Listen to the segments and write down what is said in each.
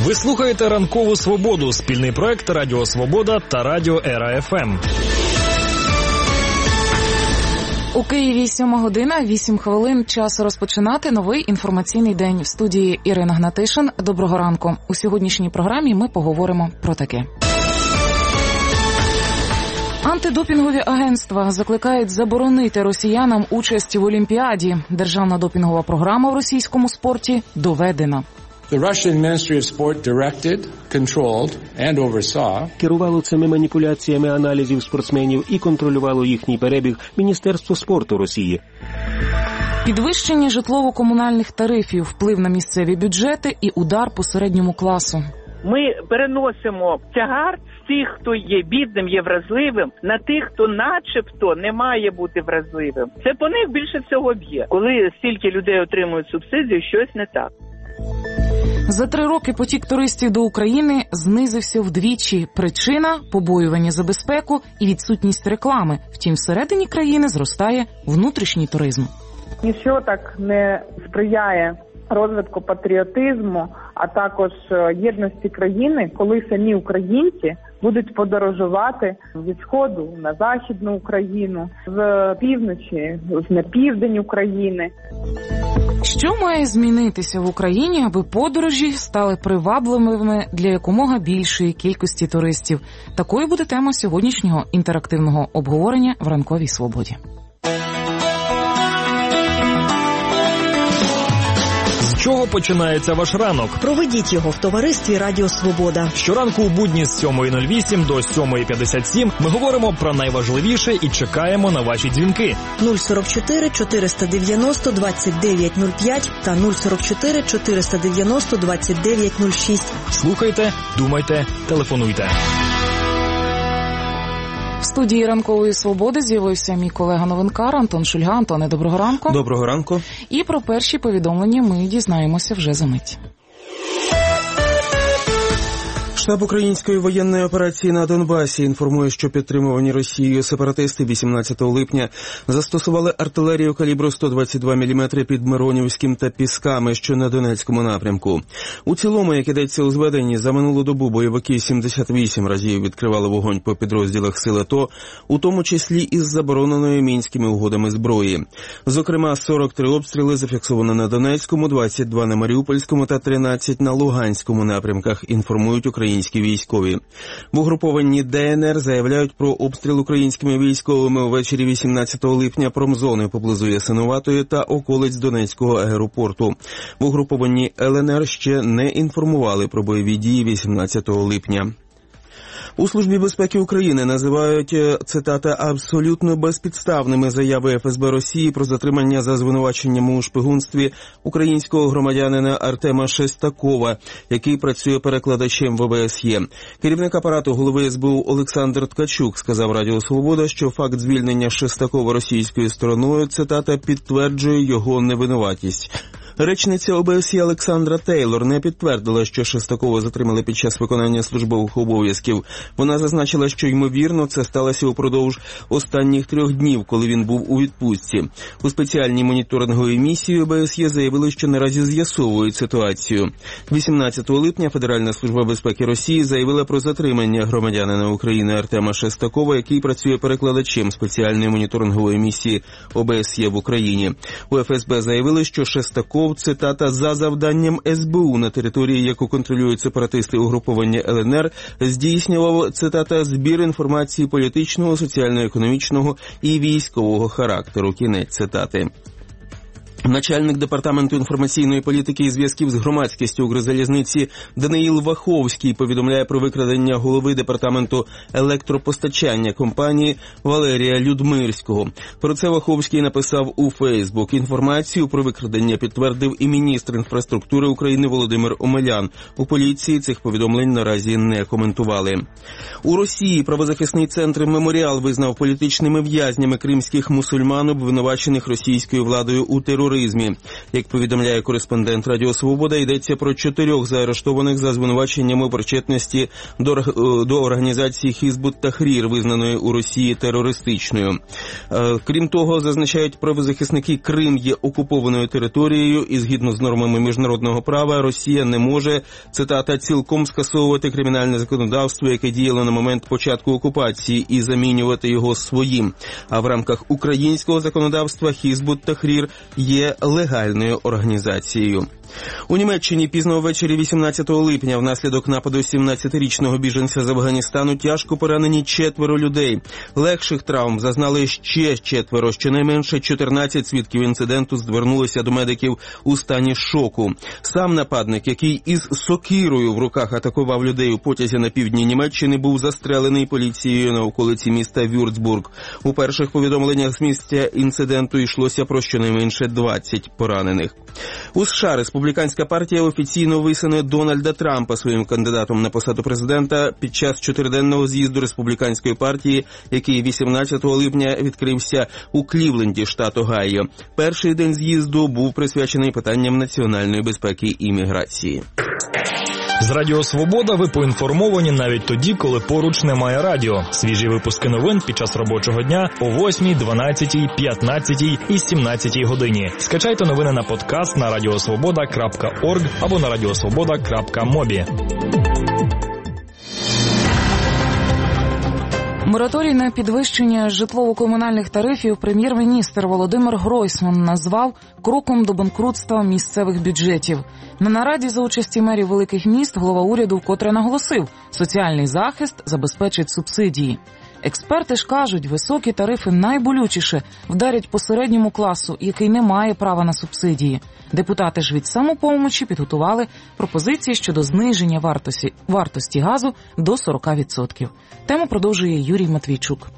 Ви слухаєте «Ранкову свободу» – спільний проект Радіо Свобода та Радіо Ера ФМ. У Києві 7:00, 8 хвилин. Час розпочинати новий інформаційний день. В студії Ірина Гнатишин. Доброго ранку. У сьогоднішній програмі ми поговоримо про таке. Антидопінгові агентства закликають заборонити росіянам участь в Олімпіаді. Державна допінгова програма в російському спорті доведена. The Russian Ministry of Sport directed, controlled and oversaw. Керувало цими маніпуляціями аналізів спортсменів і контролювало їхній перебіг Міністерство спорту Росії. Підвищення житлово-комунальних тарифів, вплив на місцеві бюджети і удар по середньому класу. Ми переносимо тягар з тих, хто є бідним, є вразливим, на тих, хто начебто не має бути вразливим. Це по них більше всього б'є. Коли стільки людей отримують субсидію, щось не так. За 3 роки потік туристів до України знизився вдвічі. Причина – побоювання за безпеку і відсутність реклами. Втім, всередині країни зростає внутрішній туризм. Ніщо так не сприяє розвитку патріотизму, а також єдності країни, коли самі українці будуть подорожувати від Сходу на Західну Україну, з півночі на південь України. Що має змінитися в Україні, аби подорожі стали привабливими для якомога більшої кількості туристів? Такою буде тема сьогоднішнього інтерактивного обговорення в «Ранковій свободі». З чого починається ваш ранок? Проведіть його в товаристві Радіо Свобода. Щоранку у будні з 7:08 до 7:57 ми говоримо про найважливіше і чекаємо на ваші дзвінки. 044 490 2905 та 044 490 2906. Слухайте, думайте, телефонуйте. В студії «Ранкової свободи» з'явився мій колега-новинкар Антон Шульга. Антоне, доброго ранку. Доброго ранку. І про перші повідомлення ми дізнаємося вже за мить. Штаб української воєнної операції на Донбасі інформує, що підтримувані Росією сепаратисти 18 липня застосували артилерію калібру 122 мм під Миронівським та Пісками, що на Донецькому напрямку. У цілому, як ідеться у зведенні, за минулу добу бойовики 78 разів відкривали вогонь по підрозділах сил АТО, у тому числі із забороненою Мінськими угодами зброї. Зокрема, 43 обстріли зафіксовано на Донецькому, 22 на Маріупольському та 13 на Луганському напрямках, інформують українські військові. В угрупованні ДНР заявляють про обстріл українськими військовими увечері 18 липня промзони поблизу Ясинуватої та околиць Донецького аеропорту. В угрупованні ЛНР ще не інформували про бойові дії 18 липня. У Службі безпеки України називають, цитата, абсолютно безпідставними заяви ФСБ Росії про затримання за звинуваченням у шпигунстві українського громадянина Артема Шестакова, який працює перекладачем в ОБСЄ. Керівник апарату голови СБУ Олександр Ткачук сказав Радіо Свобода, що факт звільнення Шестакова російською стороною, цитата, підтверджує його невинуватість. Речниця ОБСЄ Олександра Тейлор не підтвердила, що Шестакова затримали під час виконання службових обов'язків. Вона зазначила, що, ймовірно, це сталося упродовж останніх 3 днів, коли він був у відпустці. У спеціальній моніторинговій місії ОБСЄ заявили, що наразі з'ясовують ситуацію. 18 липня Федеральна служба безпеки Росії заявила про затримання громадянина України Артема Шестакова, який працює перекладачем спеціальної моніторингової місії ОБСЄ в Україні. У ФСБ заявили, що Шестаков, цитата, за завданням СБУ на території, яку контролюють сепаратисти угруповання ЛНР, здійснював, цитата, збір інформації політичного, соціально-економічного і військового характеру. Кінець цитати. Начальник департаменту інформаційної політики і зв'язків з громадськістю Укрзалізниці Даниїл Ваховський повідомляє про викрадення голови департаменту електропостачання компанії Валерія Людмирського. Про це Ваховський написав у Фейсбук. Інформацію про викрадення підтвердив і міністр інфраструктури України Володимир Омелян. У поліції цих повідомлень наразі не коментували. У Росії правозахисний центр «Меморіал» визнав політичними в'язнями кримських мусульман, обвинувачених російською владою у тероризмі тероризмі. Як повідомляє кореспондент Радіо Свобода, йдеться про 4 заарештованих за звинуваченнями причетності до організації Хізбут-Тахрір, визнаної у Росії терористичною. Крім того, зазначають правозахисники, Крим є окупованою територією і згідно з нормами міжнародного права Росія не може, цитата, цілком скасовувати кримінальне законодавство, яке діяло на момент початку окупації, і замінювати його своїм. А в рамках українського законодавства Хізбут-Тахрір є легальною організацією. У Німеччині пізно ввечері 18 липня внаслідок нападу 17-річного біженця з Афганістану тяжко поранені 4 людей. Легших травм зазнали ще 4. Щонайменше 14 свідків інциденту звернулися до медиків у стані шоку. Сам нападник, який із сокирою в руках атакував людей у потязі на півдні Німеччини, був застрелений поліцією на околиці міста Вюрцбург. У перших повідомленнях з місця інциденту йшлося про щонайменше 20 поранених. У США республіканська партія офіційно висуне Дональда Трампа своїм кандидатом на посаду президента під час 4-денного з'їзду республіканської партії, який 18 липня відкрився у Клівленді, штат Огайо. Перший день з'їзду був присвячений питанням національної безпеки і міграції. З Радіо Свобода ви поінформовані навіть тоді, коли поруч немає радіо. Свіжі випуски новин під час робочого дня о 8, 12, 15 і 17 годині. Скачайте новини на подкаст на radiosvoboda.org або на radiosvoboda.mobi. Мораторій на підвищення житлово-комунальних тарифів прем'єр-міністр Володимир Гройсман назвав кроком до банкрутства місцевих бюджетів. На нараді за участі мерів великих міст голова уряду вкотре наголосив, соціальний захист забезпечить субсидії. Експерти ж кажуть, високі тарифи найболючіше вдарять по середньому класу, який не має права на субсидії. Депутати ж від «Самопомочі» підготували пропозиції щодо зниження вартості газу до 40%. Тему продовжує Юрій Матвійчук.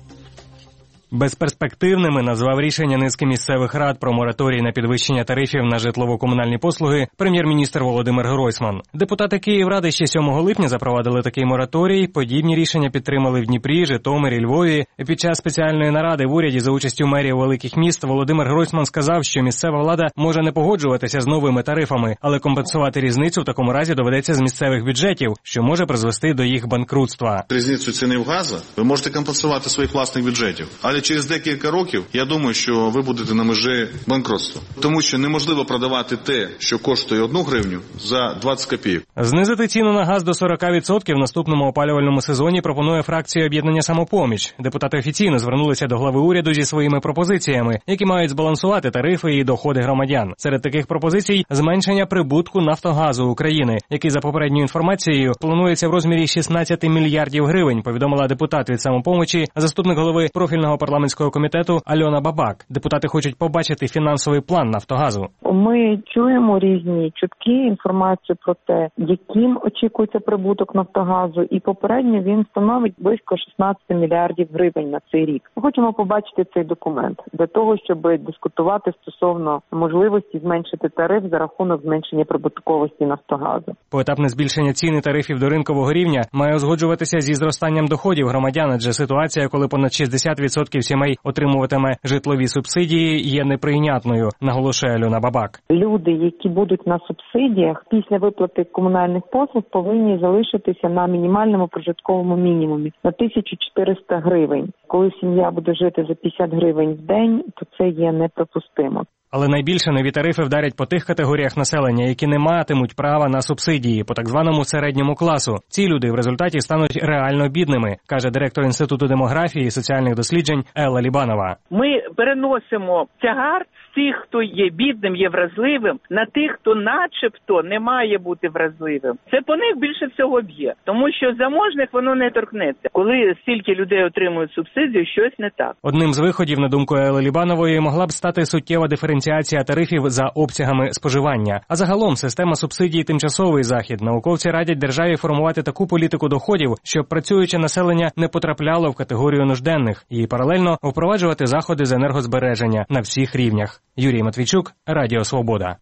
Безперспективними назвав рішення низки місцевих рад про мораторій на підвищення тарифів на житлово-комунальні послуги прем'єр-міністр Володимир Гройсман. Депутати Київради ще 7 липня запровадили такий мораторій. Подібні рішення підтримали в Дніпрі, Житомирі, Львові. Під час спеціальної наради в уряді за участю мерів великих міст Володимир Гройсман сказав, що місцева влада може не погоджуватися з новими тарифами, але компенсувати різницю в такому разі доведеться з місцевих бюджетів, що може призвести до їх банкрутства. Різницю ціни в газу ви можете компенсувати своїх власних бюджетів, але через декілька років, я думаю, що ви будете на межі банкрутства. Тому що неможливо продавати те, що коштує 1 гривню, за 20 копійок. Знизити ціну на газ до 40% в наступному опалювальному сезоні пропонує фракція об'єднання «Самопоміч». Депутати офіційно звернулися до глави уряду зі своїми пропозиціями, які мають збалансувати тарифи і доходи громадян. Серед таких пропозицій – зменшення прибутку «Нафтогазу України», який, за попередньою інформацією, планується в розмірі 16 мільярдів гривень, повідомила депутат від «Самопомочі», заступник голови профільного парламентського комітету Альона Бабак. Депутати хочуть побачити фінансовий план «Нафтогазу». Ми чуємо різні чутки, інформацію про те, яким очікується прибуток «Нафтогазу», і попередньо він становить близько 16 мільярдів гривень на цей рік. Ми хочемо побачити цей документ для того, щоб дискутувати стосовно можливості зменшити тариф за рахунок зменшення прибутковості «Нафтогазу». Поетапне збільшення цін і тарифів до ринкового рівня має узгоджуватися зі зростанням доходів громадян, адже ситуація, коли понад 60% сімей отримуватиме житлові субсидії, є неприйнятною, наголошує Альона Бабак. Люди, які будуть на субсидіях, після виплати комунальних послуг повинні залишитися на мінімальному прожитковому мінімумі на 1400 гривень. Коли сім'я буде жити за 50 гривень в день, то це є неприпустимо. Але найбільше нові тарифи вдарять по тих категоріях населення, які не матимуть права на субсидії, по так званому середньому класу. Ці люди в результаті стануть реально бідними, каже директор Інституту демографії і соціальних досліджень Елла Лібанова. Ми переносимо тягар з тих, хто є бідним, є вразливим, на тих, хто начебто не має бути вразливим. Це по них більше всього б'є, тому що заможних воно не торкнеться. Коли стільки людей отримують субсидію, щось не так. Одним з виходів, на думку Елли Лібанової, могла б стати суттєва диференціація тарифів за обсягами споживання. А загалом система субсидій – тимчасовий захід. Науковці радять державі формувати таку політику доходів, щоб працююче населення не потрапляло в категорію нужденних, і паралельно впроваджувати заходи з енергозбереження на всіх рівнях. Юрій Матвійчук, Радіо Свобода.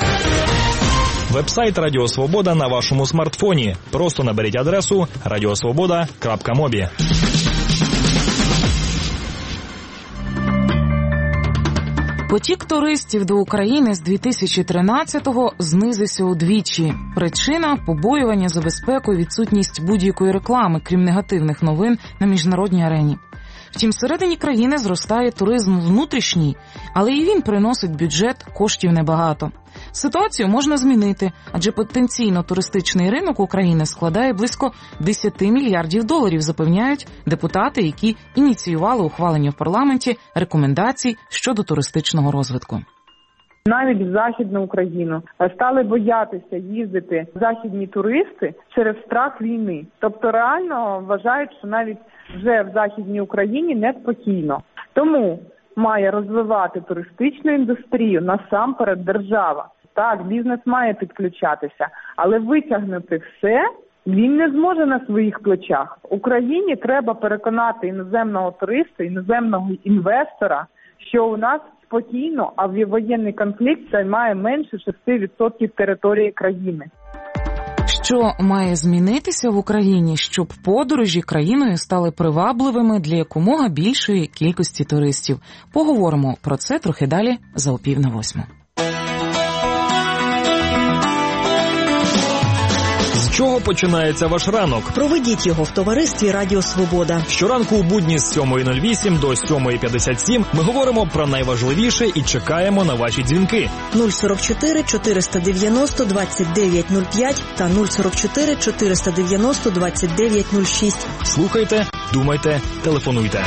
Вебсайт Радіо Свобода на вашому смартфоні. Просто наберіть адресу radiosvoboda.mobi. Потік туристів до України з 2013-го знизився удвічі. Причина – побоювання за безпеку і відсутність будь-якої реклами, крім негативних новин на міжнародній арені. Втім, всередині країни зростає туризм внутрішній, але і він приносить бюджет коштів небагато. Ситуацію можна змінити, адже потенційно туристичний ринок України складає близько 10 мільярдів доларів, запевняють депутати, які ініціювали ухвалення в парламенті рекомендацій щодо туристичного розвитку. Навіть в Західну Україну стали боятися їздити західні туристи через страх війни. Тобто реально вважають, що навіть вже в Західній Україні неспокійно. Тому має розвивати туристичну індустрію насамперед держава. Так, бізнес має підключатися, але витягнути все він не зможе на своїх плечах. Україні треба переконати іноземного туриста, іноземного інвестора, що у нас спокійно, а воєнний конфлікт займає менше 6% території країни. Що має змінитися в Україні, щоб подорожі країною стали привабливими для якомога більшої кількості туристів? Поговоримо про це трохи далі за 7:50. З чого починається ваш ранок? Проведіть його в товаристві Радіо Свобода. Щоранку у будні з 7:08 до 7:57 ми говоримо про найважливіше і чекаємо на ваші дзвінки. 044 490 2905 та 044 490 2906. Слухайте, думайте, телефонуйте.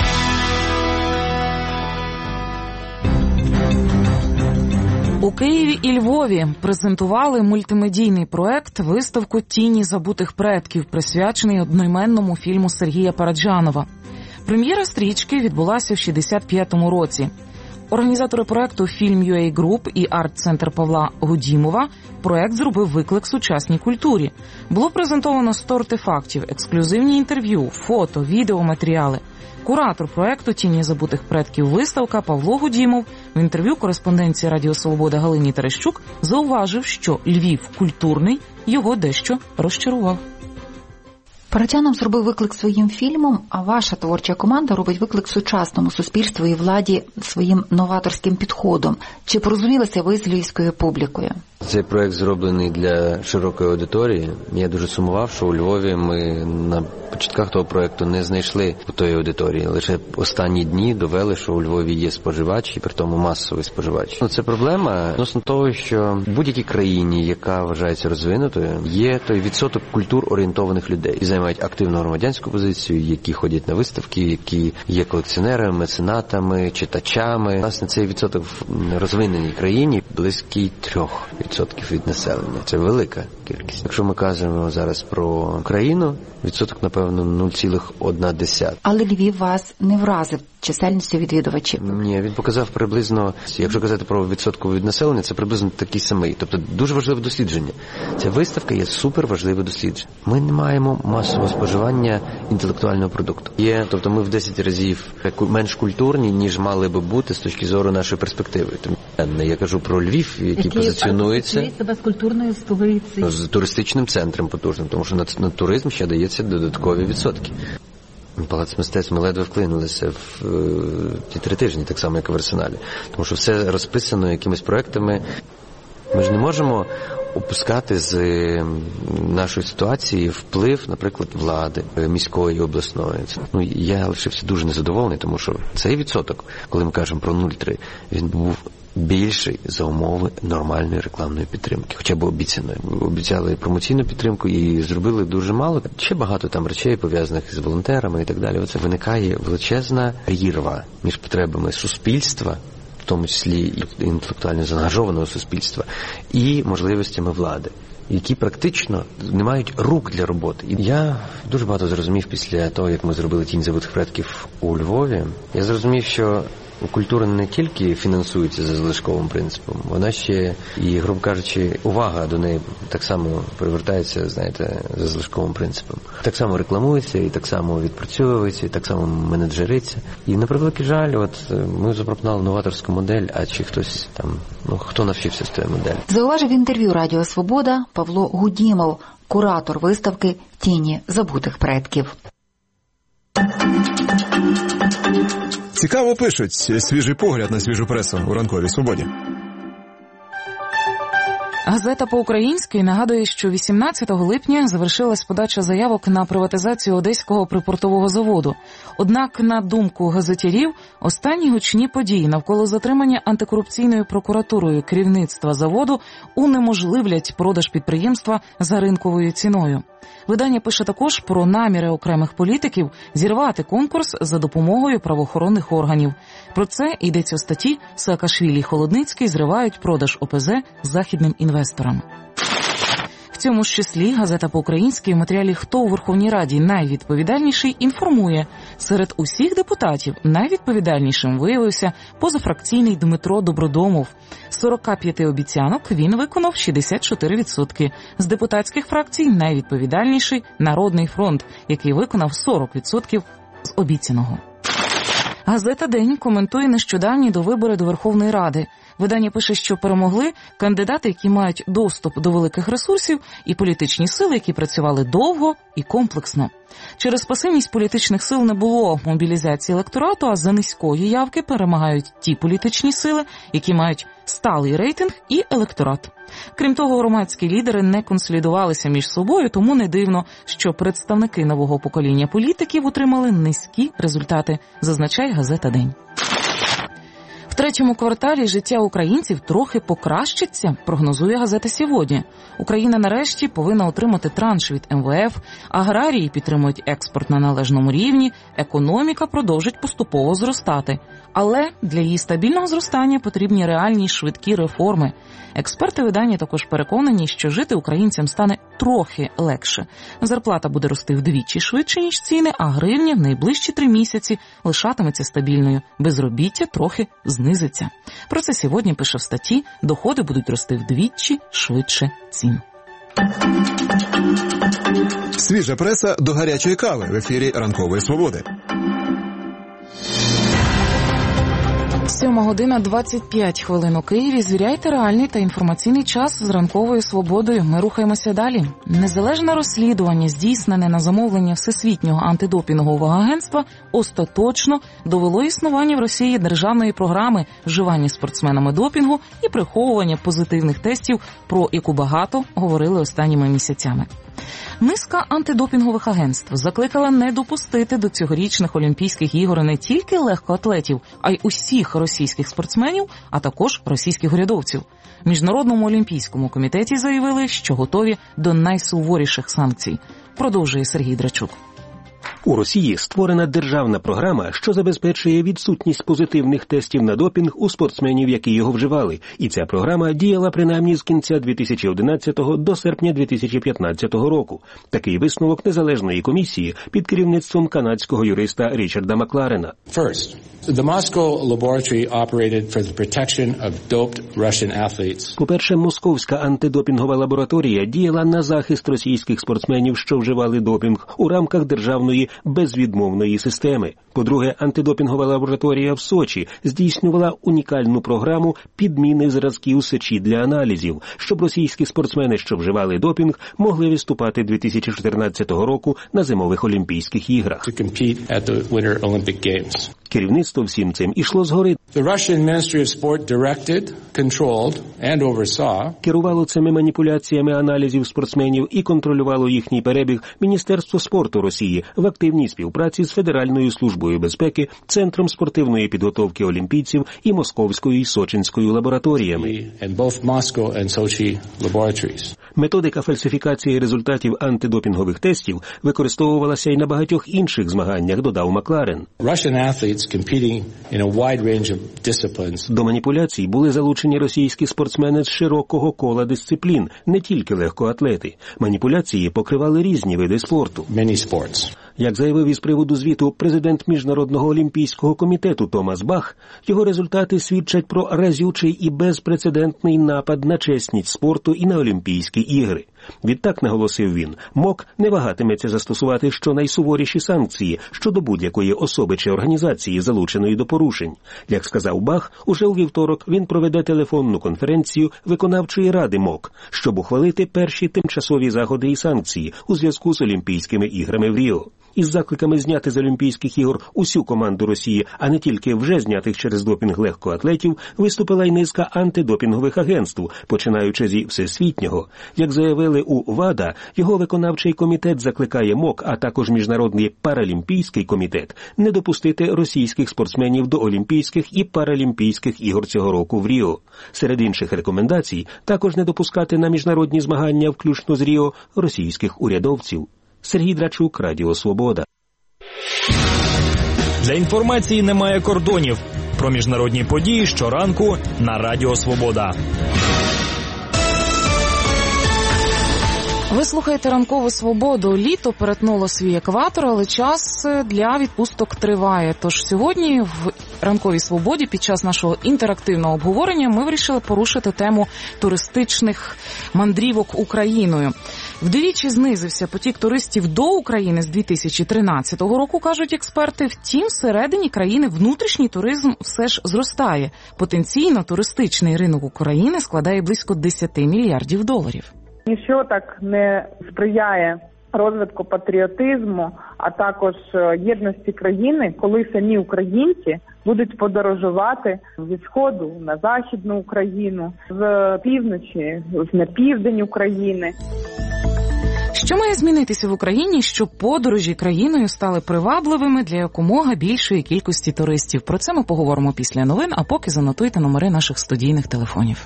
У Києві і Львові презентували мультимедійний проект «Виставку тіні забутих предків», присвячений одноіменному фільму Сергія Параджанова. Прем'єра стрічки відбулася в 65-му році. Організатори проекту «Film.ua Group» і арт-центр Павла Гудімова проект зробив виклик сучасній культурі. Було презентовано 100 артефактів, ексклюзивні інтерв'ю, фото, відеоматеріали. Куратор проекту «Тіні забутих предків. Виставка» Павло Гудімов в інтерв'ю кореспонденції Радіо Свобода Галині Терещук зауважив, що Львів культурний його дещо розчарував. Параджанов зробив виклик своїм фільмом, а ваша творча команда робить виклик сучасному суспільству і владі своїм новаторським підходом. Чи порозумілися ви з львівською публікою? Цей проект зроблений для широкої аудиторії. Я дуже сумував, що у Львові ми на початках того проекту не знайшли тої аудиторії. Лише останні дні довели, що у Львові є споживач, і при тому масовий споживач. Це проблема відносно того, що в будь-якій країні, яка вважається розвинутою, є той відсоток культур-орієнтованих людей, які займають активну громадянську позицію, які ходять на виставки, які є колекціонерами, меценатами, читачами. Власне, цей відсоток в розвиненій країні близький 3% від населення. Це велика кількість. Якщо ми кажемо зараз про Україну, відсоток, напевно, 0,1. Але Львів вас не вразив чисельністю відвідувачів? Ні, він показав приблизно, якщо казати про відсотку від населення, це приблизно такий самий. Тобто дуже важливе дослідження. Ця виставка є супер важливе дослідження. Ми не маємо масового споживання інтелектуального продукту. Тобто ми в 10 разів менш культурні, ніж мали би бути з точки зору нашої перспективи. Я кажу про Львів, який позиціонується себе з культурною столицею. З туристичним центром потужним, тому що на туризм ще дається додаткові відсотки. Палац мистецтв, ми ледве вклинулися в ті 3 тижні, так само, як і в Арсеналі. Тому що все розписано якимись проектами. Ми ж не можемо опускати з нашої ситуації вплив, наприклад, влади, міської, обласної. Я лишився дуже незадоволений, тому що цей відсоток, коли ми кажемо про 0,3, він був більший за умови нормальної рекламної підтримки, хоча б обіцяної. Обіцяли промоційну підтримку і зробили дуже мало. Ще багато там речей, пов'язаних з волонтерами і так далі. Оце виникає величезна прірва між потребами суспільства, в тому числі і інтелектуально заангажованого суспільства, і можливостями влади, які практично не мають рук для роботи. І я дуже багато зрозумів після того, як ми зробили «Тінь забутих предків» у Львові. Я зрозумів, що культура не тільки фінансується за залишковим принципом, вона ще і, грубо кажучи, увага до неї так само привертається, знаєте, за залишковим принципом. Так само рекламується, і так само відпрацьовується, і так само менеджериться. І, на превеликий жаль, ми запропонували новаторську модель, а чи хтось там, хто навчився з тієї моделі? Зауважив в інтерв'ю Радіо Свобода Павло Гудімов, куратор виставки «Тіні забутих предків». Цікаво пишуть. Свіжий погляд на свіжу пресу у ранковій свободі. Газета по-українськи нагадує, що 18 липня завершилась подача заявок на приватизацію Одеського припортового заводу. Однак, на думку газетярів, останні гучні події навколо затримання антикорупційною прокуратурою керівництва заводу унеможливлять продаж підприємства за ринковою ціною. Видання пише також про наміри окремих політиків зірвати конкурс за допомогою правоохоронних органів. Про це йдеться у статті «Саакашвілі і Холодницький зривають продаж ОПЗ західним інвесторам». В цьому ж числі газета по-українськи в матеріалі «Хто у Верховній Раді найвідповідальніший» інформує, серед усіх депутатів найвідповідальнішим виявився позафракційний Дмитро Добродомов. З 45 обіцянок він виконав 64%. З депутатських фракцій найвідповідальніший «Народний фронт», який виконав 40% з обіцяного. Газета «День» коментує нещодавні довибори до Верховної Ради. Видання пише, що перемогли кандидати, які мають доступ до великих ресурсів, і політичні сили, які працювали довго і комплексно. Через пасивність політичних сил не було мобілізації електорату, а за низької явки перемагають ті політичні сили, які мають сталий рейтинг і електорат. Крім того, громадські лідери не консолідувалися між собою, тому не дивно, що представники нового покоління політиків отримали низькі результати, зазначає газета «День». В третьому кварталі життя українців трохи покращиться, прогнозує газета «Сьогодні». Україна нарешті повинна отримати транш від МВФ, аграрії підтримують експорт на належному рівні, економіка продовжить поступово зростати. Але для її стабільного зростання потрібні реальні швидкі реформи. Експерти видання також переконані, що жити українцям стане трохи легше. Зарплата буде рости вдвічі швидше, ніж ціни, а гривня в найближчі 3 місяці лишатиметься стабільною. Безробіття трохи знизиться. Про це «Сьогодні» пише в статті «Доходи будуть рости вдвічі швидше цін». Свіжа преса до гарячої кави в ефірі «Ранкової свободи». 7:25 у Києві. Звіряйте реальний та інформаційний час з Ранковою свободою. Ми рухаємося далі. Незалежне розслідування, здійснене на замовлення Всесвітнього антидопінгового агентства, остаточно довело існування в Росії державної програми вживання спортсменами допінгу і приховування позитивних тестів, про яку багато говорили останніми місяцями. Низка антидопінгових агентств закликала не допустити до цьогорічних Олімпійських ігор не тільки легкоатлетів, а й усіх російських спортсменів, а також російських урядовців. В Міжнародному олімпійському комітеті заявили, що готові до найсуворіших санкцій. Продовжує Сергій Драчук. У Росії створена державна програма, що забезпечує відсутність позитивних тестів на допінг у спортсменів, які його вживали. І ця програма діяла принаймні з кінця 2011 до серпня 2015 року. Такий висновок незалежної комісії під керівництвом канадського юриста Річарда Макларена. First, the Moscow laboratory operated for the protection of doped Russian athletes. По-перше, московська антидопінгова лабораторія діяла на захист російських спортсменів, що вживали допінг, у рамках державної безвідмовної системи. По-друге, антидопінгова лабораторія в Сочі здійснювала унікальну програму підміни зразків сечі для аналізів, щоб російські спортсмени, що вживали допінг, могли виступати 2014 року на зимових Олімпійських іграх. Керівництво всім цим ішло згори. The Russian Ministry of Sport directed, controlled and oversaw. Керувало цими маніпуляціями аналізів спортсменів і контролювало їхній перебіг Міністерство спорту Росії в активній співпраці з Федеральною службою безпеки, Центром спортивної підготовки олімпійців і Московською і Сочинською лабораторіями. And both Moscow and Sochi laboratories. Методика фальсифікації результатів антидопінгових тестів використовувалася й на багатьох інших змаганнях, додав Макларен. Russian athletes competing in a wide range of disciplines. До маніпуляцій були залучені російські спортсмени з широкого кола дисциплін, не тільки легкоатлети. Маніпуляції покривали різні види спорту. Many sports. Як заявив із приводу звіту президент Міжнародного олімпійського комітету Томас Бах, його результати свідчать про разючий і безпрецедентний напад на чесність спорту і на Олімпійські ігри. Відтак, наголосив він, МОК не вагатиметься застосувати щонайсуворіші санкції щодо будь-якої особи чи організації, залученої до порушень. Як сказав Бах, уже у вівторок він проведе телефонну конференцію виконавчої ради МОК, щоб ухвалити перші тимчасові заходи і санкції у зв'язку з Олімпійськими іграми в Ріо. Із закликами зняти з Олімпійських ігор усю команду Росії, а не тільки вже знятих через допінг легкоатлетів, виступила й низка антидопінгових агентств, починаючи зі всесвітнього. Як заявили у ВАДА, його виконавчий комітет закликає МОК, а також Міжнародний паралімпійський комітет, не допустити російських спортсменів до Олімпійських і Паралімпійських ігор цього року в Ріо. Серед інших рекомендацій також не допускати на міжнародні змагання, включно з Ріо, російських урядовців. Сергій Драчук, Радіо Свобода. Для інформації немає кордонів. Про міжнародні події щоранку на Радіо Свобода. Ви слухаєте «Ранкову свободу». Літо перетнуло свій екватор, але час для відпусток триває. Тож сьогодні в «Ранковій свободі» під час нашого інтерактивного обговорення ми вирішили порушити тему туристичних мандрівок Україною. Вдвічі знизився потік туристів до України з 2013 року, кажуть експерти. Втім, всередині країни внутрішній туризм все ж зростає. Потенційно туристичний ринок України складає близько 10 мільярдів доларів. Ніщо так не сприяє розвитку патріотизму, а також єдності країни, коли самі українці будуть подорожувати від Сходу на Західну Україну, з півночі на південь України. Що має змінитися в Україні, щоб подорожі країною стали привабливими для якомога більшої кількості туристів? Про це ми поговоримо після новин, а поки занотуйте номери наших студійних телефонів.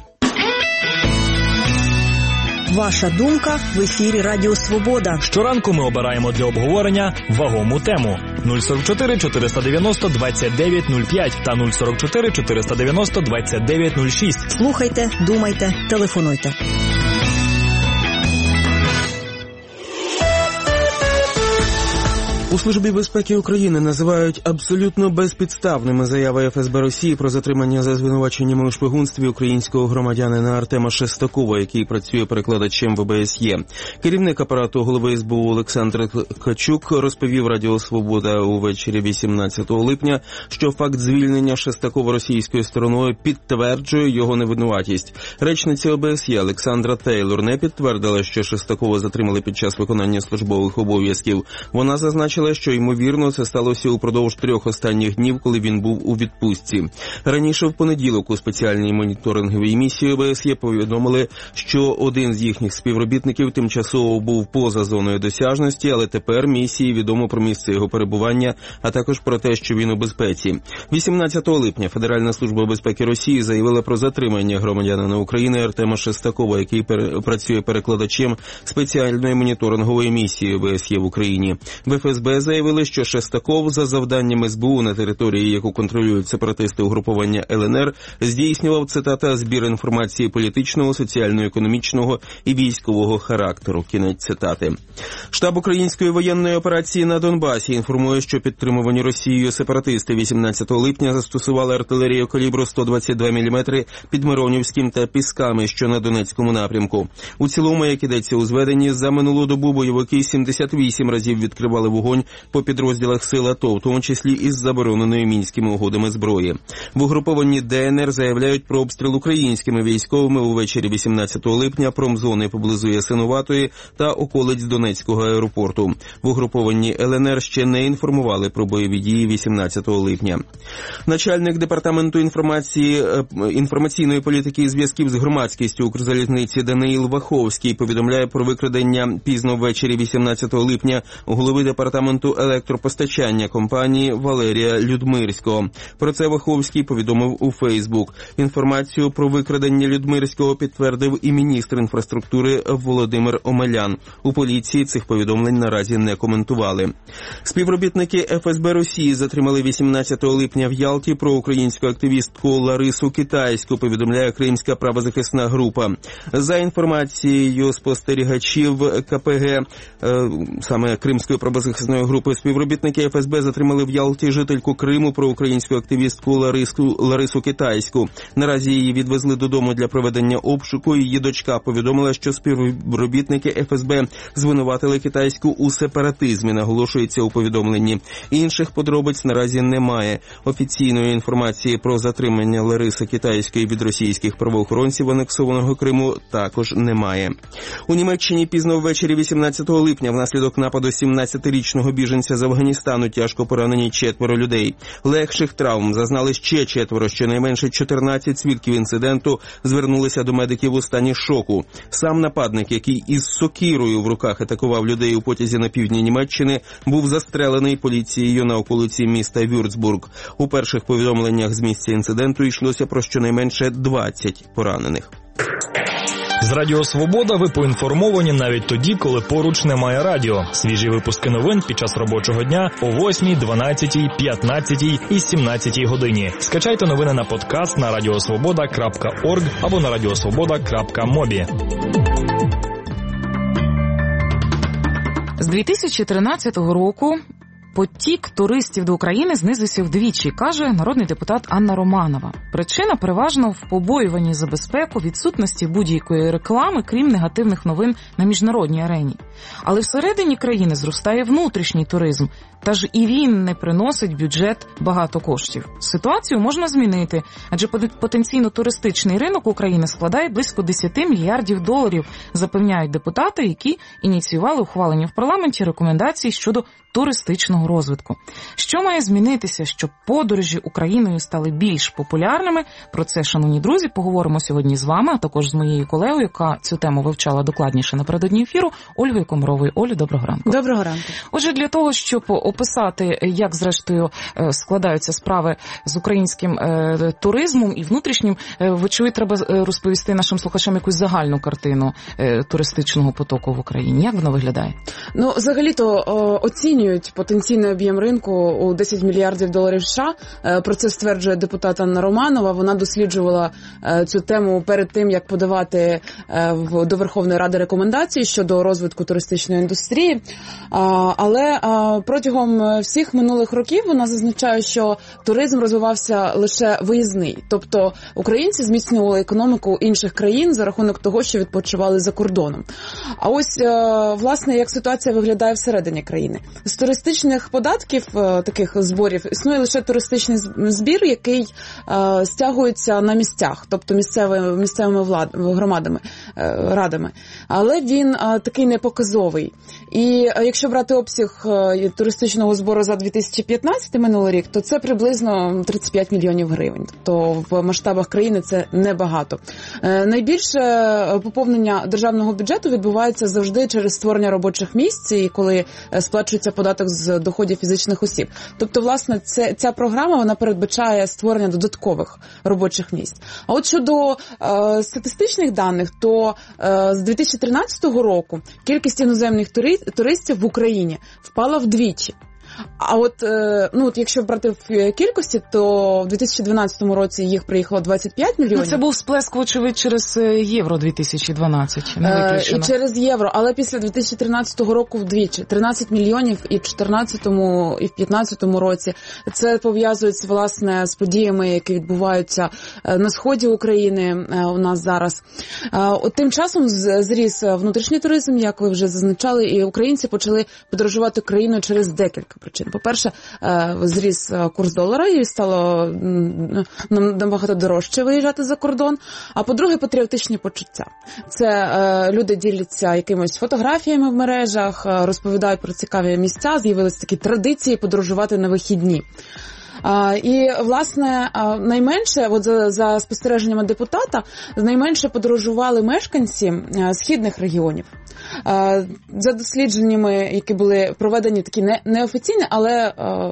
Ваша думка в ефірі Радіо Свобода. Щоранку ми обираємо для обговорення вагому тему. 044 490 2905 та 044 490 2906. Слухайте, думайте, телефонуйте. У Службі безпеки України називають абсолютно безпідставними заяви ФСБ Росії про затримання за звинуваченнями у шпигунстві українського громадянина Артема Шестакова, який працює перекладачем в ОБСЄ. Керівник апарату голови СБУ Олександр Ткачук розповів Радіо Свобода увечері 18 липня, що факт звільнення Шестакова російською стороною підтверджує його невинуватість. Речниця ОБСЄ Олександра Тейлор не підтвердила, що Шестакова затримали під час виконання службових обов'язків. Вона зазначила, що, ймовірно, це сталося упродовж 3 останніх днів, коли він був у відпустці. Раніше в понеділок у спеціальній моніторинговій місії ОБСЄ повідомили, що один з їхніх співробітників тимчасово був поза зоною досяжності, але тепер місії відомо про місце його перебування, а також про те, що він у безпеці. 18 липня Федеральна служба безпеки Росії заявила про затримання громадянина України Артема Шестакова, який працює перекладачем спеціальної моніторингової місії ОБСЄ в Україні. В ФСБ заявили, що Шестаков за завданням СБУ на території, яку контролюють сепаратисти угруповання ЛНР, здійснював, цитата, збір інформації політичного, соціально-економічного і військового характеру. Кінець цитати. Штаб української воєнної операції на Донбасі інформує, що підтримувані Росією сепаратисти 18 липня застосували артилерію калібру 122 мм під Миронівським та Пісками, що на Донецькому напрямку. У цілому, як ідеться у зведенні, за минулу добу бойовики 78 разів відкривали вогонь по підрозділах сил АТО, в тому числі із забороненою мінськими угодами зброї. В угрупованні ДНР заявляють про обстріл українськими військовими увечері 18 липня промзони поблизу Ясинуватої та околиць Донецького аеропорту. В угрупованні ЛНР ще не інформували про бойові дії 18 липня. Начальник департаменту інформаційної політики і зв'язків з громадськістю Укрзалізниці Даниїл Ваховський повідомляє про викрадення пізно ввечері 18 липня голови департаменту електропостачання компанії Валерія Людмирського. Про це Ваховський повідомив у Фейсбук. Інформацію про викрадення Людмирського підтвердив і міністр інфраструктури Володимир Омелян. У поліції цих повідомлень наразі не коментували. Співробітники ФСБ Росії затримали 18 липня в Ялті проукраїнську активістку Ларису Китайську, повідомляє Кримська правозахисна група. За інформацією спостерігачів КПГ, саме Кримської правозахисної оперативної групи співробітники ФСБ затримали в Ялті жительку Криму, проукраїнську активістку Ларису Китайську. Наразі її відвезли додому для проведення обшуку. Її дочка повідомила, що співробітники ФСБ звинуватили Китайську у сепаратизмі, наголошується у повідомленні. Інших подробиць наразі немає. Офіційної інформації про затримання Лариси Китайської від російських правоохоронців анексованого Криму також немає. У Німеччині пізно ввечері 18 липня внаслідок нападу 17-річного біженця з Афганістану тяжко поранені 4 людей. Легших травм зазнали ще 4. Щонайменше 14 свідків інциденту звернулися до медиків у стані шоку. Сам нападник, який із сокирою в руках атакував людей у потязі на півдні Німеччини, був застрелений поліцією на околиці міста Вюрцбург. У перших повідомленнях з місця інциденту йшлося про щонайменше 20 поранених. З Радіо Свобода ви поінформовані навіть тоді, коли поруч немає радіо. Свіжі випуски новин під час робочого дня о 8, 12, 15 і 17 годині. Скачайте новини на подкаст на radiosvoboda.org або на radiosvoboda.mobi. З 2013 року потік туристів до України знизився вдвічі, каже народний депутат Анна Романова. Причина переважно в побоюванні за безпеку, відсутності будь-якої реклами, крім негативних новин на міжнародній арені. Але всередині країни зростає внутрішній туризм, та ж і він не приносить в бюджет багато коштів. Ситуацію можна змінити, адже потенційно туристичний ринок України складає близько 10 мільярдів доларів, запевняють депутати, які ініціювали ухвалення в парламенті рекомендацій щодо туристичного розвитку. Що має змінитися, щоб подорожі Україною стали більш популярними? Про це, шановні друзі, поговоримо сьогодні з вами, а також з моєю колегою, яка цю тему вивчала докладніше напередодні ефіру, Ольгою Комаровою. Олю, доброго ранку. Доброго ранку. Отже, для того, щоб описати, як зрештою складаються справи з українським туризмом і внутрішнім, вочевидь, треба розповісти нашим слухачам якусь загальну картину туристичного потоку в Україні. Як воно виглядає? Ну, взагалі-то оцінюють потенційний об'єм ринку у 10 мільярдів доларів США. Про це стверджує депутат Анна Романова. Вона досліджувала цю тему перед тим, як подавати до Верховної Ради рекомендації щодо розвитку туристичної індустрії. Але протягом всіх минулих років вона зазначає, що туризм розвивався лише виїзний. Тобто українці зміцнювали економіку інших країн за рахунок того, що відпочивали за кордоном. А ось, власне, як ситуація виглядає всередині країни. З туристичних податків, таких зборів, існує лише туристичний збір, який стягується на місцях, тобто місцевими громадами, радами. Але він такий непоказовий. І якщо брати обсяг туристичного збору за 2015 минулий рік, то це приблизно 35 мільйонів гривень. Тобто в масштабах країни це небагато. Найбільше поповнення державного бюджету відбувається завжди через створення робочих місць, і коли сплачується податок з доходів фізичних осіб. Тобто, власне, ця програма, вона передбачає створення додаткових робочих місць. А от щодо статистичних даних, то з 2013 року кількість іноземних туристів в Україні впала вдвічі. А от якщо брати в кількості, то в 2012 році їх приїхало 25 мільйонів. Це був сплеск, вочевидь, через Євро 2012. І через Євро, але після 2013 року вдвічі. 13 мільйонів і в 2014 і в 2015 році. Це пов'язується, власне, з подіями, які відбуваються на сході України у нас зараз. Тим часом зріс внутрішній туризм, як ви вже зазначали, і українці почали подорожувати країною через декілька причин. По-перше, зріс курс долара і стало набагато дорожче виїжджати за кордон. А по-друге, патріотичні почуття. Це люди діляться якимись фотографіями в мережах, розповідають про цікаві місця, з'явилися такі традиції подорожувати на вихідні. І, власне, найменше, от за спостереженнями депутата, найменше подорожували мешканці східних регіонів. За дослідженнями, які були проведені такі неофіційні, але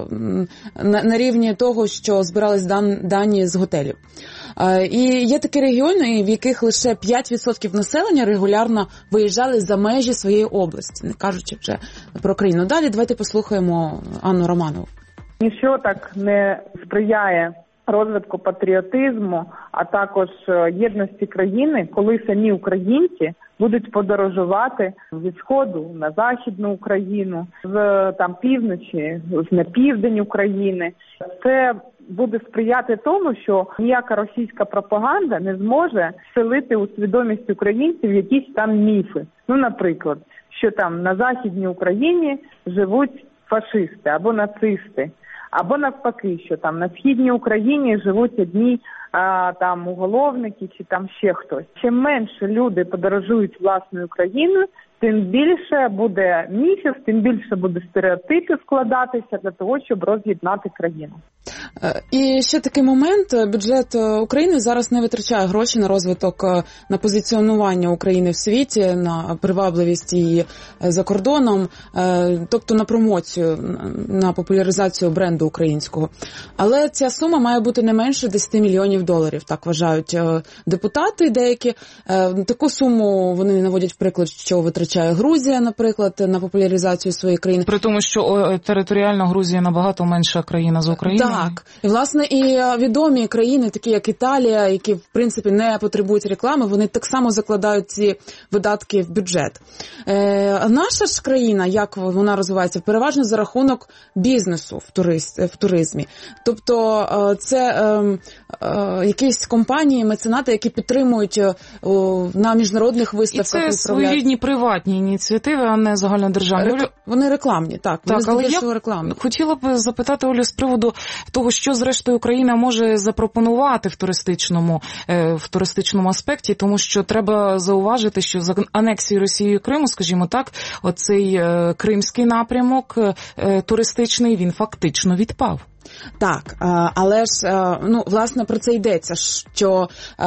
на рівні того, що збирались дані з готелів. І є такі регіони, в яких лише 5% населення регулярно виїжджали за межі своєї області, не кажучи вже про країну. Далі давайте послухаємо Анну Романову. Ніщо так не сприяє розвитку патріотизму, а також єдності країни, коли самі українці будуть подорожувати зі сходу на західну Україну, з там півночі на південь України. Це буде сприяти тому, що ніяка російська пропаганда не зможе вселити у свідомість українців якісь там міфи. Ну, наприклад, що там на Західній Україні живуть фашисти або нацисти, або навпаки, що там на Східній Україні живуть одні там уголовники чи там ще хтось. Чим менше люди подорожують власною країною, тим більше буде міфів, тим більше буде стереотипів складатися для того, щоб роз'єднати країну. І ще такий момент. Бюджет України зараз не витрачає гроші на розвиток, на позиціонування України в світі, на привабливість її за кордоном, тобто на промоцію, на популяризацію бренду українського. Але ця сума має бути не менше $10 мільйонів, так вважають депутати деякі. Таку суму вони наводять в приклад, що витрачає Грузія, наприклад, на популяризацію своєї країни. При тому, що територіально Грузія набагато менша країна за Україну. Так. І, власне, і відомі країни, такі як Італія, які, в принципі, не потребують реклами, вони так само закладають ці видатки в бюджет. Наша ж країна, як вона розвивається, переважно за рахунок бізнесу в туризмі. Тобто це якісь компанії, меценати, які підтримують на міжнародних виставках. І це своєрідні приватні ініціативи, а не загальнодержавні. Вони рекламні, так. Так, але я рекламні. Хотіла б запитати, Олю, з приводу того, що зрештою Україна може запропонувати в туристичному аспекті, тому що треба зауважити, що з анексією Росією Криму, скажімо так, оцей кримський напрямок туристичний, він фактично відпав. Так, але ж, власне, про це йдеться, що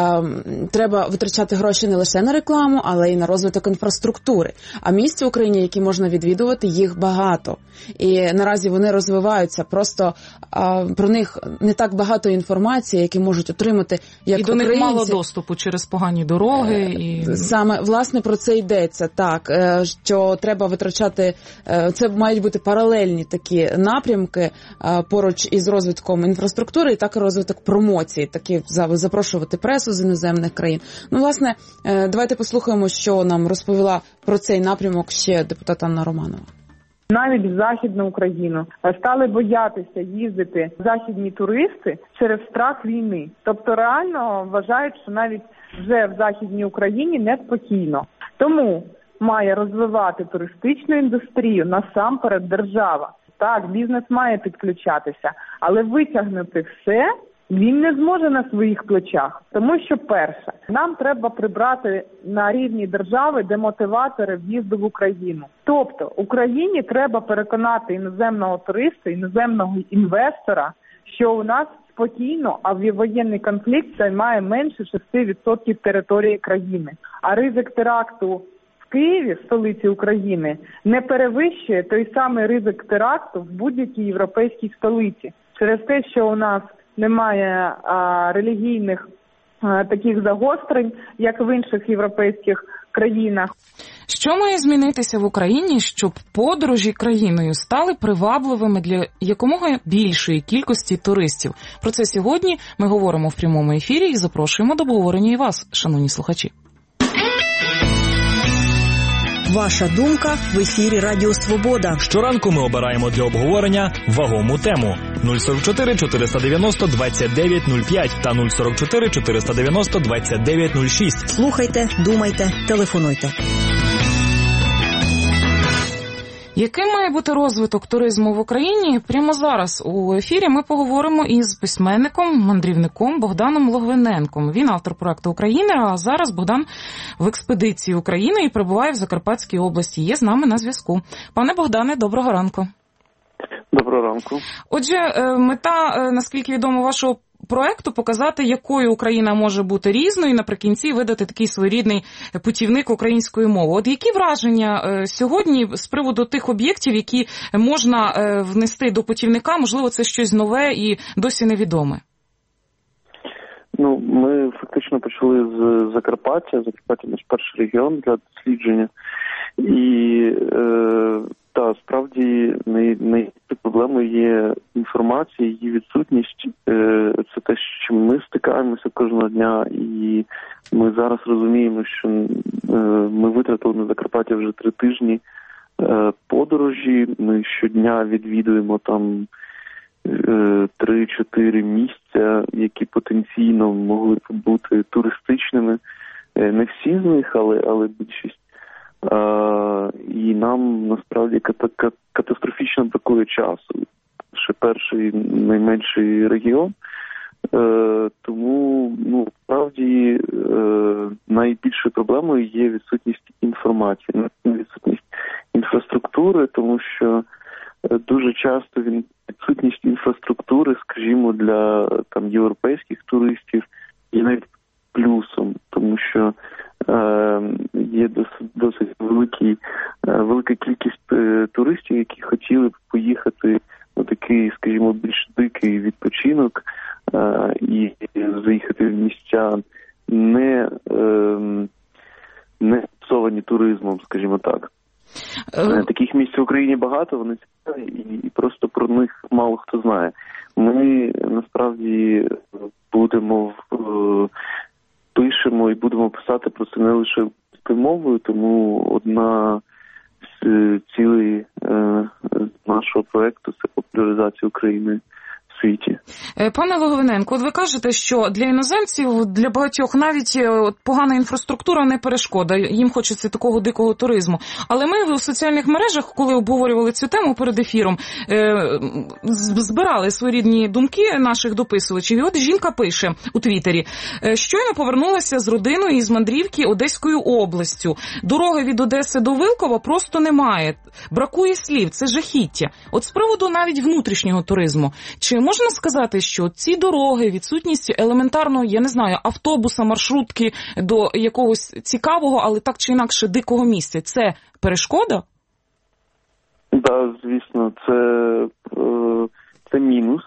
треба витрачати гроші не лише на рекламу, але й на розвиток інфраструктури. А місць в Україні, які можна відвідувати, їх багато. І наразі вони розвиваються, просто про них не так багато інформації, які можуть отримати як українці. І до них мало доступу через погані дороги. Саме, власне, про це йдеться, так, що треба витрачати, це мають бути паралельні такі напрямки поруч із розвитком інфраструктури, і так і розвиток промоції, такі запрошувати пресу з іноземних країн. Власне, давайте послухаємо, що нам розповіла про цей напрямок ще депутат Анна Романова. Навіть в Західну Україну стали боятися їздити західні туристи через страх війни. Тобто реально вважають, що навіть вже в Західній Україні неспокійно. Тому має розвивати туристичну індустрію насамперед держава. Так, бізнес має підключатися, але витягнути все він не зможе на своїх плечах. Тому що, перше, нам треба прибрати на рівні держави демотиватори в'їзду в Україну. Тобто Україні треба переконати іноземного туриста, іноземного інвестора, що у нас спокійно, а воєнний конфлікт займає менше 6% території країни. А ризик теракту в Києві, столиці України, не перевищує той самий ризик теракту в будь-якій європейській столиці. Через те, що у нас немає релігійних таких загострень, як в інших європейських країнах. Що має змінитися в Україні, щоб подорожі країною стали привабливими для якомога більшої кількості туристів? Про це сьогодні ми говоримо в прямому ефірі і запрошуємо до обговорення і вас, шановні слухачі. Ваша думка в ефірі Радіо Свобода. Щоранку ми обираємо для обговорення вагому тему. 044 490 2905 та 044 490 2906. Слухайте, думайте, телефонуйте. Яким має бути розвиток туризму в Україні? Прямо зараз у ефірі ми поговоримо із письменником, мандрівником Богданом Логвиненком. Він автор проекту «Українер», а зараз Богдан в експедиції України і перебуває в Закарпатській області. Є з нами на зв'язку. Пане Богдане, доброго ранку. Доброго ранку. Отже, мета, наскільки відомо, вашого проекту показати, якою Україна може бути різною, і наприкінці видати такий своєрідний путівник української мови. От які враження сьогодні з приводу тих об'єктів, які можна внести до путівника? Можливо, це щось нове і досі невідоме? Ми фактично почали з Закарпаття. Закарпаття – наш перший регіон для дослідження. І справді проблемою є інформація, її відсутність. Це те, з чим ми стикаємося кожного дня, і ми зараз розуміємо, що ми витратили на Закарпаття вже 3 тижні подорожі. Ми щодня відвідуємо там 3-4 місця, які потенційно могли б бути туристичними. Не всі з них, але більшість. І нам насправді катастрофічно бракує часу. Ще перший найменший регіон. Тому, справді, найбільшою проблемою є відсутність інформації, відсутність інфраструктури, тому що дуже часто відсутність інфраструктури, скажімо, для там європейських туристів є навіть плюсом, тому що є досить велика кількість туристів, які хотіли б поїхати на такий, скажімо, більш дикий відпочинок і заїхати в місця не спосовані туризмом, будемо так. Таких місць в Україні багато, вони цікаві, і просто про них мало хто знає. Ми насправді пишемо і будемо писати про це не лише українською мовою, тому одна з цілей нашого проєкту – це популяризація України в світі. Пане Логвиненко, от ви кажете, що для іноземців, для багатьох навіть погана інфраструктура не перешкода, їм хочеться такого дикого туризму. Але ми в соціальних мережах, коли обговорювали цю тему перед ефіром, збирали своєрідні думки наших дописувачів. І от жінка пише у Твіттері: щойно повернулася з родиною із мандрівки Одеською областю. Дороги від Одеси до Вилкова просто немає. Бракує слів, це жахіття. От з приводу навіть внутрішнього туризму. Чи можна сказати, що ці дороги, відсутність елементарного, я не знаю, автобуса, маршрутки до якогось цікавого, але так чи інакше дикого місця, це перешкода? Так, звісно, це мінус.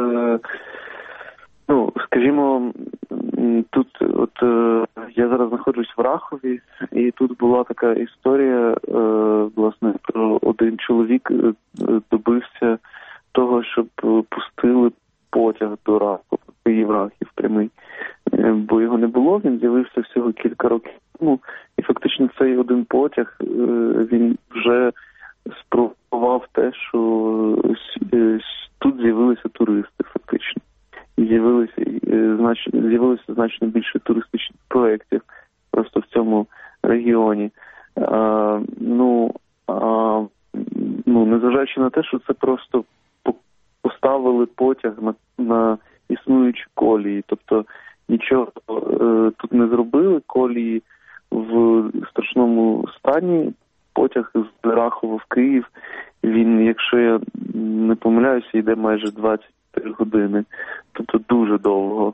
Скажімо, тут я зараз знаходжусь в Рахові, і тут була така історія, власне, про один чоловік добився того, щоб пустили потяг до Рахова, Київ-Рахів прямий, бо його не було, він з'явився всього кілька років тому, і фактично цей один потяг, він вже спробував те, що тут з'явилися туристи фактично. З'явилося значно більше туристичних проєктів просто в цьому регіоні. Незважаючи на те, що це просто поставили потяг на існуючі колії, тобто нічого тут не зробили, колії в страшному стані, потяг з Рахова в Київ, він, якщо я не помиляюся, йде майже 24 години, тобто дуже довго.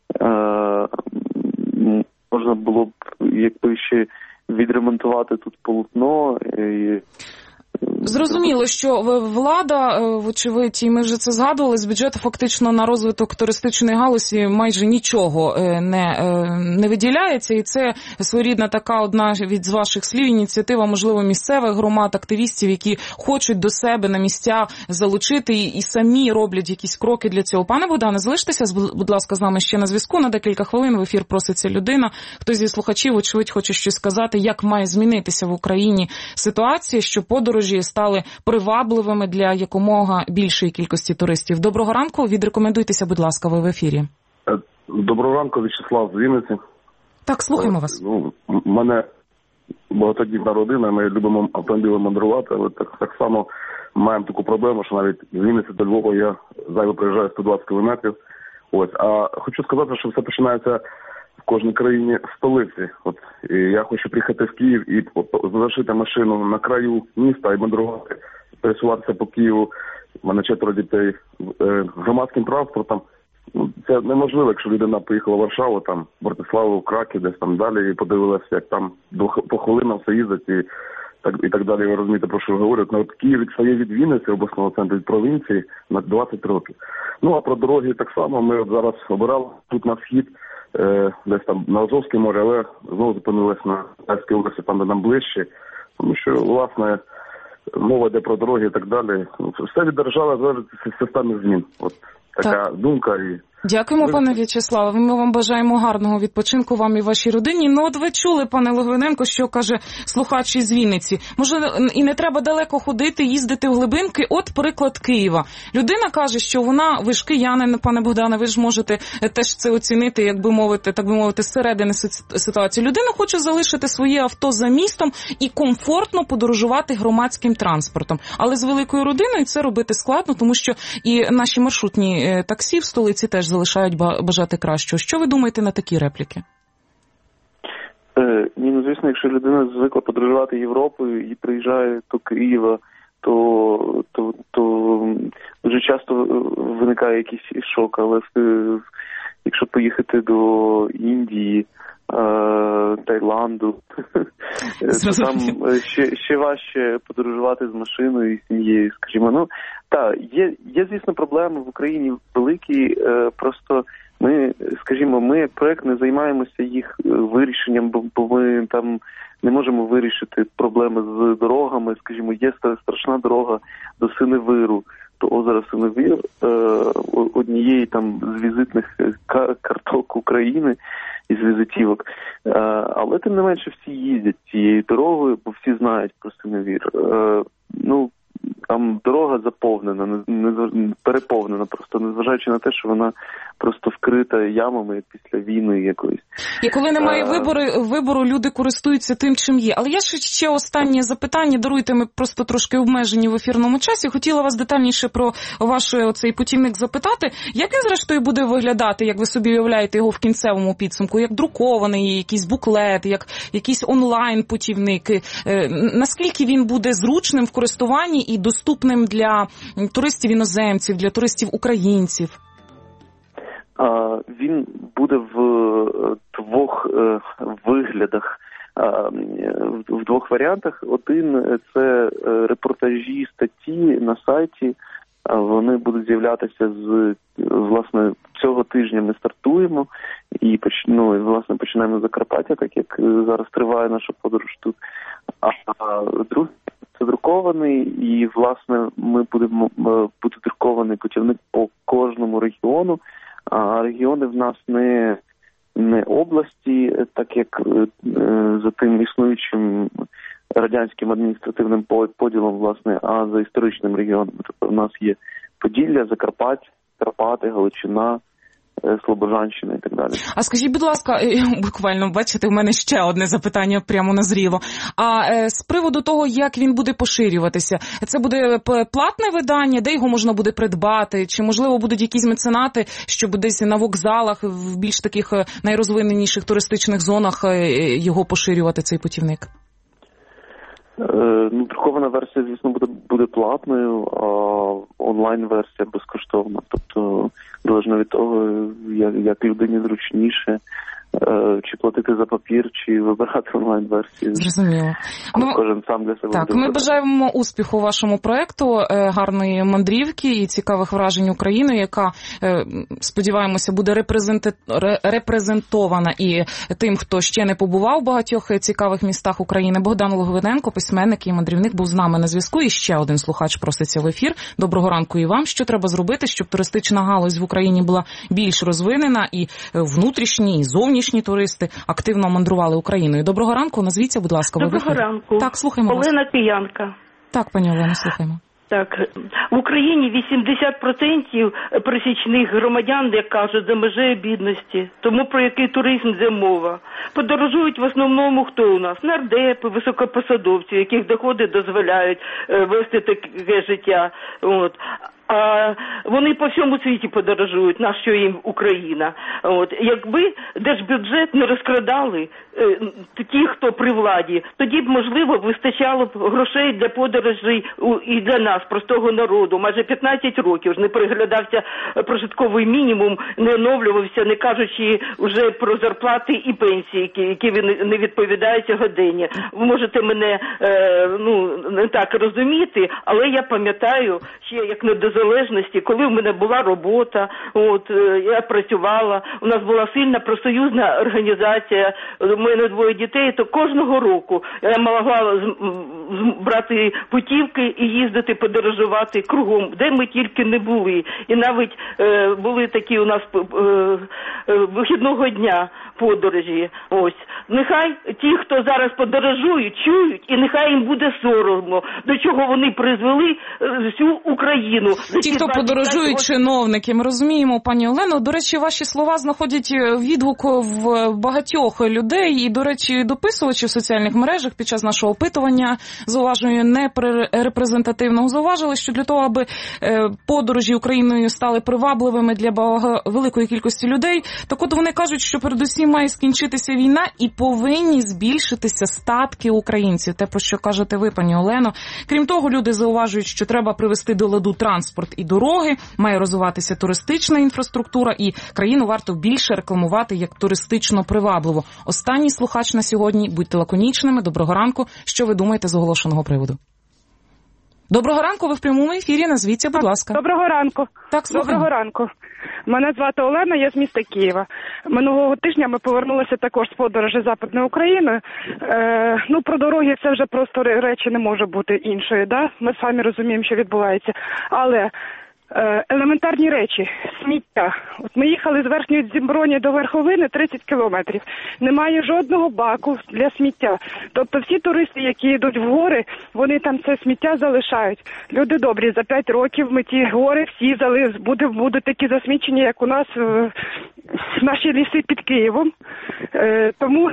Можна було б, якби ще відремонтувати тут полотно. Зрозуміло, що влада, вочевидь, і ми вже це згадували, з бюджету фактично на розвиток туристичної галузі майже нічого не виділяється, і це своєрідна така одна від ваших слів ініціатива, можливо, місцевих громад, активістів, які хочуть до себе на місця залучити і самі роблять якісь кроки для цього. Пане Богдане, залиштеся, будь ласка, з нами ще на зв'язку на декілька хвилин, в ефір проситься людина. Хтось зі слухачів, очевидь, хоче щось сказати, як має змінитися в Україні ситуація, що подорожі стали привабливими для якомога більшої кількості туристів. Доброго ранку, відрекомендуйтеся, будь ласка, ви в ефірі. Доброго ранку, В'ячеслав з Вінниці. Так, слухаємо вас. У мене багатодітна родина, ми любимо автомобілем мандрувати, але так само маємо таку проблему, що навіть з Вінниці до Львова я зайво приїжджаю 120 кілометрів. А хочу сказати, що все починається в кожній країні столиці. І я хочу приїхати в Київ і залишити машину на краю міста і мандрувати, пересуватися по Києву. У мене 4 дітей громадським транспортом. Це неможливо, якщо людина поїхала в Варшаву, там, Братиславу, Краків, десь там далі, і подивилася, як там по хвилинам все їздить і так далі. Ви розумієте, про що я говорю. Київ відстає від Вінниці, обласного центру, від провінції на 20 років. А про дороги так само. Ми зараз обирали тут на схід, десь там на Азовське море, але знову зупинилися на Одеській області, там де нам ближче. Тому що, власне, мова йде про дороги і так далі. Все від держави залежить від системи змін. От така думка. Дякуємо, пане В'ячеславе. Ми вам бажаємо гарного відпочинку вам і вашій родині. Ну, от ви чули, пане Логвиненко, що каже слухач із Вінниці. Може, і не треба далеко ходити, їздити в глибинки. От приклад Києва. Людина каже, що ви ж киянин, пане Богдане, ви ж можете теж це оцінити, так би мовити, зсередини ситуації. Людина хоче залишити своє авто за містом і комфортно подорожувати громадським транспортом. Але з великою родиною це робити складно, тому що і наші маршрутні таксі в столиці теж залишають бажати кращого. Що ви думаєте на такі репліки? Звісно, якщо людина звикла подорожувати Європою і приїжджає до Києва, то дуже часто виникає якийсь шок. Але якщо поїхати до Індії, Таїланду, то там ще важче подорожувати з машиною і сім'єю, скажімо. Ну, так, є, звісно, проблеми в Україні великі, просто ми як проект не займаємося їх вирішенням, бо ми там не можемо вирішити проблеми з дорогами. Скажімо, є страшна дорога до Синевиру, до озера Синевир, однієї там з візитних карток України, із візитівок. Але тим не менше всі їздять цією дорогою, бо всі знають про Синевир. Там дорога заповнена, переповнена, просто незважаючи на те, що вона просто вкрита ямами після війни якоїсь. І коли немає вибору, люди користуються тим, чим є. Але я ще останнє запитання, даруйте, ми просто трошки обмежені в ефірному часі. Хотіла вас детальніше про ваш оцей путівник запитати. Як він зрештою буде виглядати, як ви собі уявляєте його в кінцевому підсумку? Як друкований, якийсь буклет, як якийсь онлайн-путівник? Наскільки він буде зручним в користуванні і доступним для туристів-іноземців, для туристів-українців? Він буде в двох виглядах, в двох варіантах. Один – це репортажі, статті на сайті. Вони будуть з'являтися власне, цього тижня ми стартуємо і власне, починаємо з Закарпаття, так як зараз триває наша подорож тут. А другий – це друкований, і, власне, буде друкований путівник по кожному регіону. А регіони в нас не області, так як за тим існуючим радянським адміністративним поділом, власне, а за історичним регіоном. Тобто в нас є Поділля, Закарпаття, Карпати, Галичина, Слобожанщина і так далі. А скажіть, будь ласка, буквально, бачите, в мене ще одне запитання прямо назріло. А з приводу того, як він буде поширюватися, це буде платне видання, де його можна буде придбати? Чи, можливо, будуть якісь меценати, щоб десь на вокзалах, в більш таких найрозвиненіших туристичних зонах його поширювати, цей путівник? Друкована версія, звісно, буде платною, а онлайн-версія безкоштовна. Тобто, залежно від того, як людині зручніше, чи платити за папір, чи вибирати онлайн-версію. Зрозуміло. Кожен сам для себе. Так, ми бажаємо успіху вашому проекту, гарної мандрівки і цікавих вражень України, яка, сподіваємося, буде репрезентована і тим, хто ще не побував в багатьох цікавих містах України. Богдан Логвиненко, письменник і мандрівник, був з нами на зв'язку. І ще один слухач проситься в ефір. Доброго ранку і вам. Що треба зробити, щоб туристична галузь в Україні була більш розвинена і внутрішні, і зовнішні туристи активно мандрували Україною? Доброго ранку, назвіться, будь ласка. Доброго ранку. Так, слухаємо вас. Олена Киянка. Так, пані Олена, слухаємо. Так, в Україні 80% пересічних громадян, як кажуть, за межею бідності. Тому про який туризм йде мова? Подорожують в основному хто у нас? Нардепи, високопосадовці, яких доходи дозволяють вести таке життя. От. А вони по всьому світі подорожують, на що їм Україна. Якби держбюджет не розкрадали ті, хто при владі, тоді б, можливо, вистачало б грошей для подорожей і для нас, простого народу. Майже 15 років не переглядався прожитковий мінімум, не оновлювався, не кажучи вже про зарплати і пенсії, які не відповідають сьогоденні. Ви можете мене не так розуміти, але я пам'ятаю, ще як не незалежності, коли в мене була робота, я працювала, у нас була сильна профсоюзна організація, у мене 2 дітей, то кожного року я могла брати путівки і їздити, подорожувати кругом, де ми тільки не були. І навіть були такі у нас вихідного дня подорожі. Ось. Нехай ті, хто зараз подорожують, чують, і нехай їм буде соромно, до чого вони призвели всю Україну. Ті, хто подорожують, чиновники, ми розуміємо, пані Олено. До речі, ваші слова знаходять відгук в багатьох людей, і, до речі, дописувачі в соціальних мережах під час нашого опитування, зауважую, непрезентативного, зауважили, що для того, аби подорожі Україною стали привабливими для великої кількості людей, так от вони кажуть, що передусім має скінчитися війна і повинні збільшитися статки українців. Те, про що кажете ви, пані Олено. Крім того, люди зауважують, що треба привести до ладу транспорт і дороги, має розвиватися туристична інфраструктура, і країну варто більше рекламувати як туристично привабливо. Останній слухач на сьогодні. Будьте лаконічними. Доброго ранку. Що ви думаєте з оголошеного приводу? Доброго ранку, ви в прямому ефірі. Назвіться, будь ласка. Доброго ранку. Так, слухаємо. Доброго ранку. Мене звати Олена, я з міста Києва. Минулого тижня ми повернулися також з подорожі Западною Україною. Про дороги це вже просто речі не може бути іншої, да? Ми самі розуміємо, що відбувається. Але елементарні речі, сміття. От ми їхали з Верхньої Дзімброні до Верховини 30 кілометрів. Немає жодного баку для сміття. Тобто всі туристи, які йдуть в гори, вони там це сміття залишають. Люди добрі, за 5 років ми ті гори всі будуть такі засмічені, як у нас наші ліси під Києвом. Тому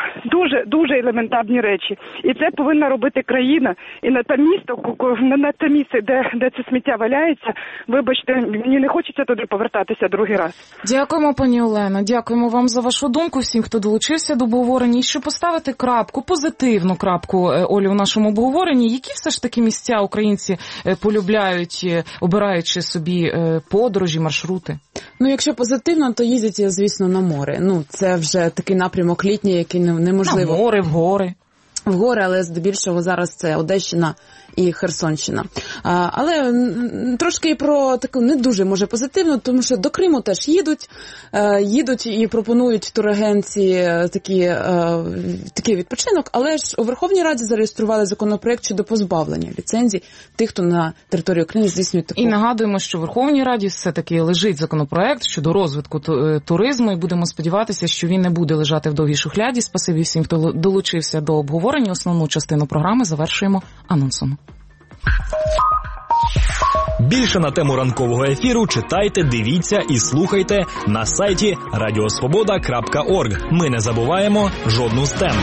дуже елементарні речі. І це повинна робити країна. І на те місце, де це сміття валяється, вибачте, мені не хочеться туди повертатися другий раз. Дякуємо, пані Олено. Дякуємо вам за вашу думку, всім, хто долучився до обговорення. І щоб поставити крапку, позитивну крапку, Олі, у нашому обговоренні, які все ж таки місця українці полюбляють, обираючи собі подорожі, маршрути? Якщо позитивно, то їздять, звісно, на море. Це вже такий напрямок літній, який неможливо. На море, в гори. В гори, але здебільшого зараз це Одещина і Херсонщина. Але трошки і про таку не дуже, може, позитивно, тому що до Криму теж їдуть і пропонують турагенції такий відпочинок, але ж у Верховній Раді зареєстрували законопроект щодо позбавлення ліцензій тих, хто на території України здійснює таку. І нагадуємо, що в Верховній Раді все-таки лежить законопроект щодо розвитку туризму, і будемо сподіватися, що він не буде лежати в довгій шухляді. Спасибі всім, хто долучився до обговорення. Основну частину програми завершуємо анонсом. Більше на тему ранкового ефіру читайте, дивіться і слухайте на сайті radiosvoboda.org. Ми не забуваємо жодну з тем.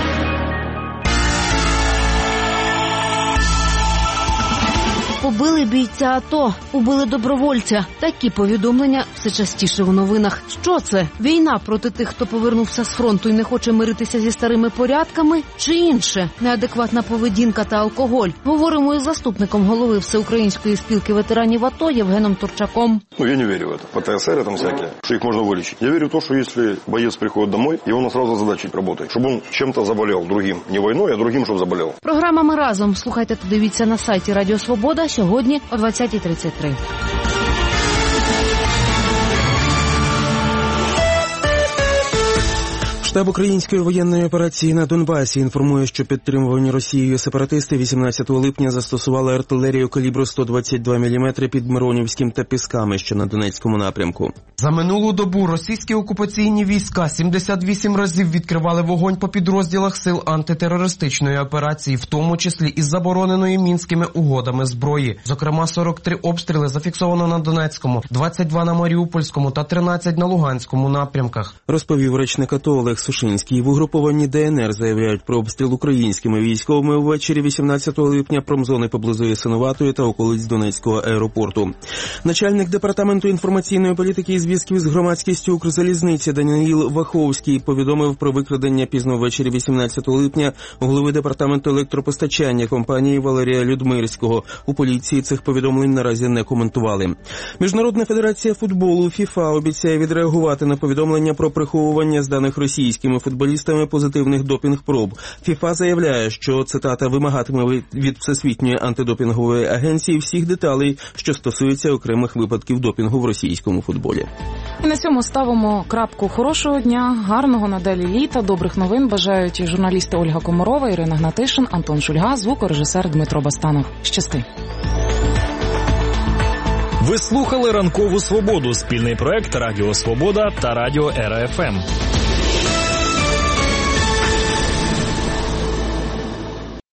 Побили бійця АТО, убили добровольця. Такі повідомлення все частіше в новинах. Що це? Війна проти тих, хто повернувся з фронту і не хоче миритися зі старими порядками? Чи інше? Неадекватна поведінка та алкоголь? Говоримо із заступником голови Всеукраїнської спілки ветеранів АТО Євгеном Турчаком. Я не верю в это. ПТСР там всякие, что их можно вылечить. Я верю в то, что если боец приходит домой, его надо сразу задачить работой, чтобы он чем-то заболел другим. Не войной, а другим, чтобы заболел. Програма «Ми разом». Слухайте та дивіться на сайті Радіо Свобода сьогодні о 20:33. Штаб української воєнної операції на Донбасі інформує, що підтримувані Росією сепаратисти 18 липня застосували артилерію калібру 122 мм під Миронівським та Пісками, що на Донецькому напрямку. За минулу добу російські окупаційні війська 78 разів відкривали вогонь по підрозділах сил антитерористичної операції, в тому числі із забороненої Мінськими угодами зброї. Зокрема, 43 обстріли зафіксовано на Донецькому, 22 на Маріупольському та 13 на Луганському напрямках. Розповів речник АТО Олег Сушинський. В угрупованні ДНР заявляють про обстріл українськими військовими ввечері 18 липня промзони поблизу Ясиноватої та околиць Донецького аеропорту. Начальник департаменту інформаційної політики і зв'язків з громадськістю Укрзалізниці Даниїл Ваховський повідомив про викрадення пізно ввечері 18 липня голови департаменту електропостачання компанії Валерія Людмирського. У поліції цих повідомлень наразі не коментували. Міжнародна федерація футболу ФІФА обіцяє відреагувати на повідомлення про приховування з даних російських російськими футболістами позитивних допінг-проб. ФІФА заявляє, що, цитата, вимагатиме від Всесвітньої антидопінгової агенції всіх деталей, що стосуються окремих випадків допінгу в російському футболі. І на цьому ставимо крапку. Хорошого дня, гарного надалі літа, добрих новин бажають журналісти Ольга Комарова, Ірина Гнатишин, Антон Шульга, звукорежисер Дмитро Бастанов. Щасти! Ви слухали «Ранкову свободу» – спільний проект Радіо Свобода та Радіо РФМ.